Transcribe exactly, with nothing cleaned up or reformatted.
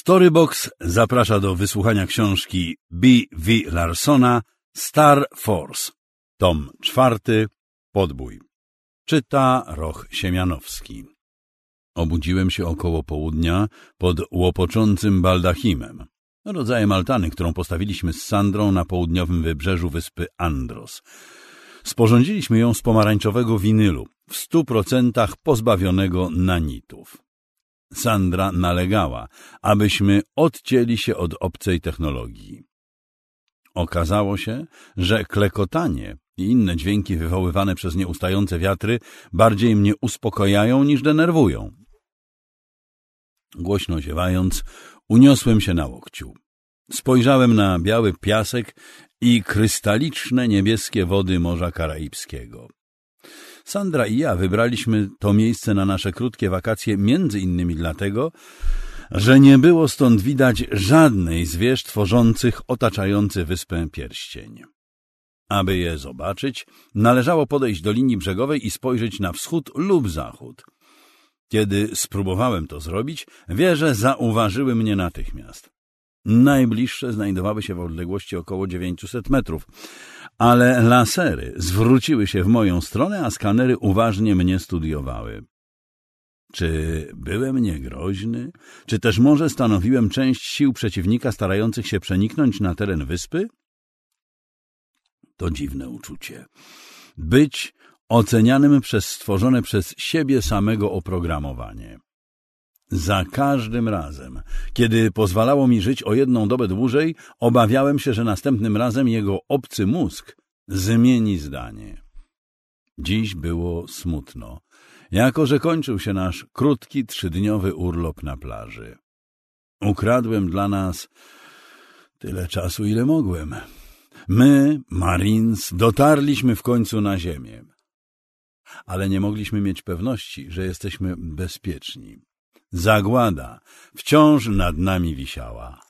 Storybox zaprasza do wysłuchania książki B V Larsona Star Force, tom czwarty, Podbój. Czyta Roch Siemianowski. Obudziłem się około południa pod łopoczącym baldachimem, rodzajem altany, którą postawiliśmy z Sandrą na południowym wybrzeżu wyspy Andros. Sporządziliśmy ją z pomarańczowego winylu, w stu procentach pozbawionego nanitów. Sandra nalegała, abyśmy odcięli się od obcej technologii. Okazało się, że klekotanie i inne dźwięki wywoływane przez nieustające wiatry bardziej mnie uspokajają niż denerwują. Głośno ziewając, uniosłem się na łokciu. Spojrzałem na biały piasek i krystaliczne niebieskie wody Morza Karaibskiego. Sandra i ja wybraliśmy to miejsce na nasze krótkie wakacje między innymi dlatego, że nie było stąd widać żadnej z wież tworzących otaczający wyspę pierścień. Aby je zobaczyć, należało podejść do linii brzegowej i spojrzeć na wschód lub zachód. Kiedy spróbowałem to zrobić, wieże zauważyły mnie natychmiast. Najbliższe znajdowały się w odległości około dziewięciuset metrów, ale lasery zwróciły się w moją stronę, a skanery uważnie mnie studiowały. Czy byłem niegroźny? Czy też może stanowiłem część sił przeciwnika starających się przeniknąć na teren wyspy? To dziwne uczucie. Być ocenianym przez stworzone przez siebie samego oprogramowanie. Za każdym razem, kiedy pozwalało mi żyć o jedną dobę dłużej, obawiałem się, że następnym razem jego obcy mózg zmieni zdanie. Dziś było smutno, jako że kończył się nasz krótki, trzydniowy urlop na plaży. Ukradłem dla nas tyle czasu, ile mogłem. My, Marines, dotarliśmy w końcu na ziemię, ale nie mogliśmy mieć pewności, że jesteśmy bezpieczni. Zagłada wciąż nad nami wisiała.